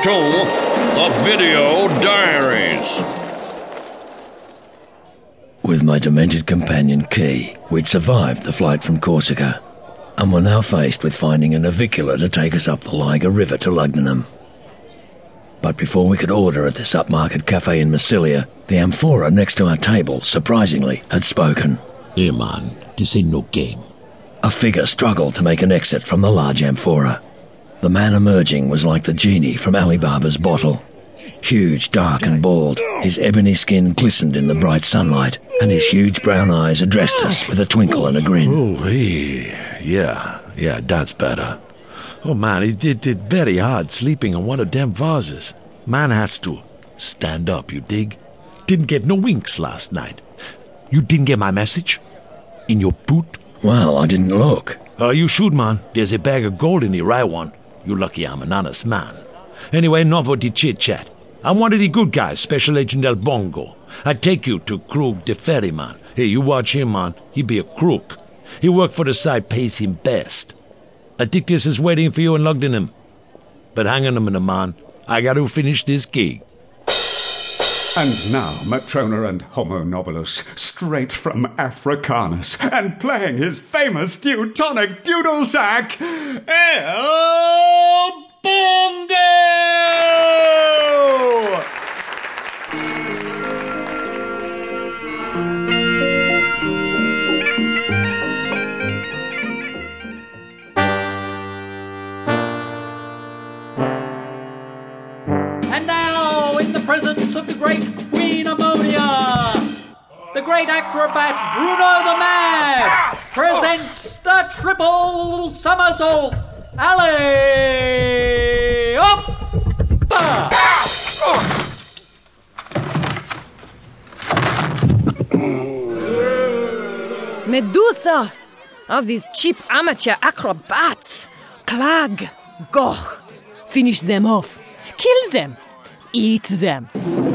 The Video Diaries. With my demented companion Key, we'd survived the flight from Corsica, and were now faced with finding a navicular to take us up the Liger River to Lugdunum. But before we could order at this upmarket cafe in Massilia, the amphora next to our table, surprisingly, had spoken. Hey man, this ain't no game. A figure struggled to make an exit from the large amphora. The man emerging was like the genie from Ali Baba's bottle. Huge, dark and bald, his ebony skin glistened in the bright sunlight, and his huge brown eyes addressed us with a twinkle and a grin. Oh, hey, yeah, that's better. Oh man, it did very hard sleeping on one of them vases. Man has to stand up, you dig? Didn't get no winks last night. You didn't get my message? In your boot? Well, I didn't look. You should, man. There's a bag of gold in the right one. You lucky I'm an honest man. Anyway, enough of the chit-chat. I'm one of the good guys, Special Agent El Bongo. I take you to Krug the ferryman. Hey, you watch him, man. He be a crook. He work for the side pays him best. Atticus is waiting for you in Lugdunum. But hang on a minute, man. I got to finish this gig. And now, Matrona and Homo Nobilus, straight from Africanus, and playing his famous Teutonic doodle sack, El Bongo! And now, in the presence of the great Queen Ammonia, the great acrobat Bruno the Mad presents the triple somersault. Alley up! Medusa! All these cheap amateur acrobats! Clag! Goch! Finish them off! Kill them! Eat them!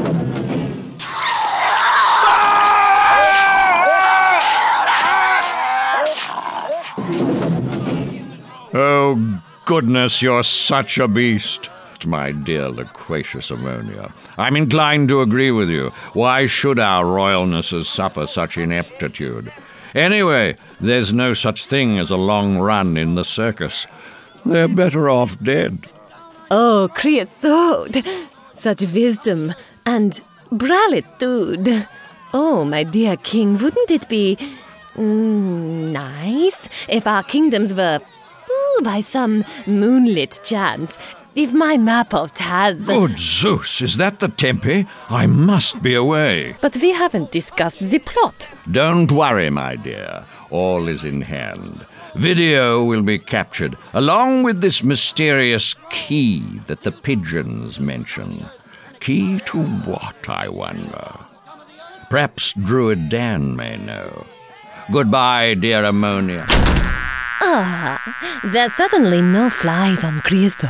Oh, goodness, you're such a beast, my dear loquacious Ammonia. I'm inclined to agree with you. Why should our royalnesses suffer such ineptitude? Anyway, there's no such thing as a long run in the circus. They're better off dead. Oh, creosote! Such wisdom and bralitude. Oh, my dear king, wouldn't it be nice if our kingdoms were, by some moonlit chance, if my map of Taz... Good Zeus, is that the Tempe? I must be away. But we haven't discussed the plot. Don't worry, my dear. All is in hand. Video will be captured, along with this mysterious key that the pigeons mention. Key to what, I wonder? Perhaps Druid Dan may know. Goodbye, dear Ammonia. There's certainly no flies on creosote.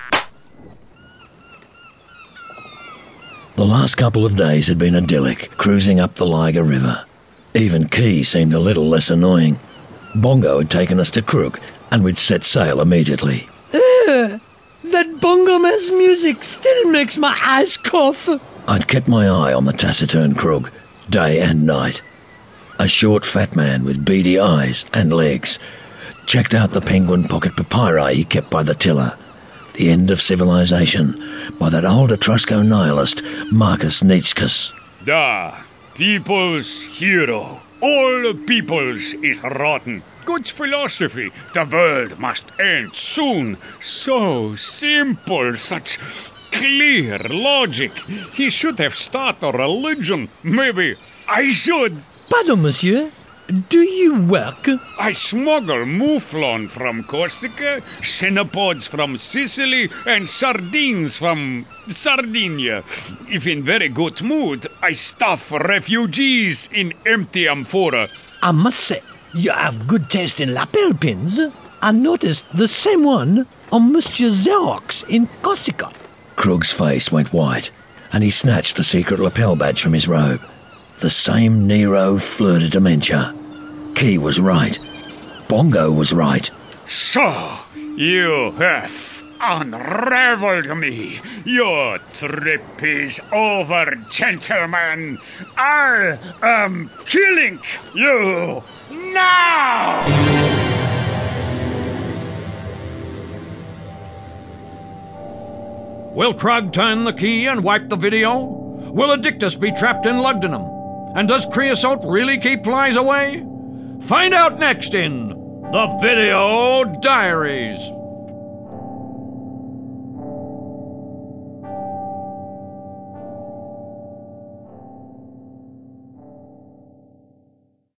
The last couple of days had been idyllic, cruising up the Liger River. Even Key seemed a little less annoying. Bongo had taken us to Krug, and we'd set sail immediately. That Bongo man's music still makes my eyes cough. I'd kept my eye on the taciturn Krug, day and night. A short, fat man with beady eyes and legs. Checked out the penguin pocket papyri he kept by the tiller. The end of civilization, by that old Etrusco nihilist, Marcus Nietzsche. Da, people's hero. All peoples is rotten. Good philosophy. The world must end soon. So simple, such clear logic. He should have started a religion. Maybe I should. Pardon, monsieur. Do you work? I smuggle mouflon from Corsica, cenopods from Sicily, and sardines from Sardinia. If in very good mood, I stuff refugees in empty amphora. I must say, you have good taste in lapel pins. I noticed the same one on Monsieur Xerox in Corsica. Krug's face went white, and he snatched the secret lapel badge from his robe. The same Nero fleur de dementia. Key was right. Bongo was right. So, you have unraveled me. Your trip is over, gentlemen. I am killing you now! Will Krug turn the key and wipe the video? Will Addictus be trapped in Lugdunum? And does Creosote really keep flies away? Find out next in The Video Diaries.